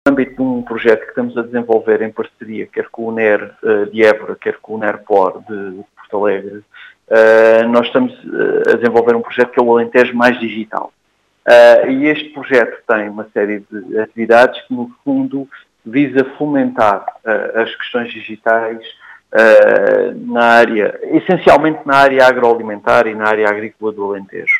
âmbito de um projeto que estamos a desenvolver em parceria, quer com o NER de Évora, quer com o NERPOR de Porto Alegre, nós estamos a desenvolver um projeto que é o Alentejo Mais Digital. E este projeto tem uma série de atividades que, no fundo, visa fomentar as questões digitais essencialmente na área agroalimentar e na área agrícola do Alentejo.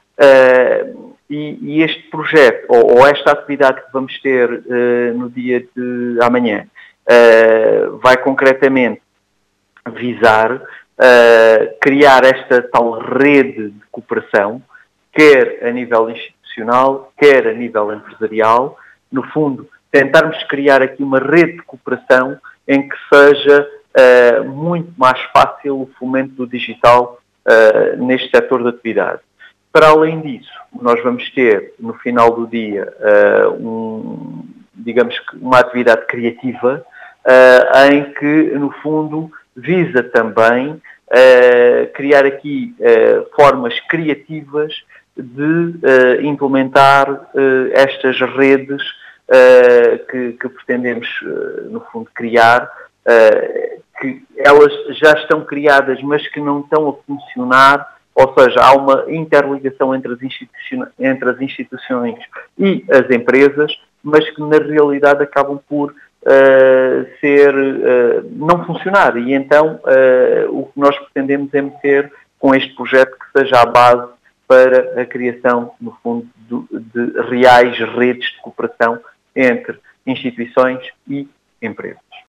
E este projeto, ou esta atividade que vamos ter no dia de amanhã, vai concretamente visar criar esta tal rede de cooperação, quer a nível institucional, quer a nível empresarial. No fundo, tentarmos criar aqui uma rede de cooperação em que seja muito mais fácil o fomento do digital neste setor de atividade. Para além disso, nós vamos ter, no final do dia, digamos que uma atividade criativa em que, no fundo, visa também criar aqui formas criativas de implementar estas redes que pretendemos, no fundo, criar, que elas já estão criadas, mas que não estão a funcionar, ou seja, há uma interligação entre as instituições e as empresas, mas que na realidade acabam por não funcionar. E então o que nós pretendemos é meter com este projeto que seja a base para a criação, no fundo, de reais redes de cooperação entre instituições e empresas.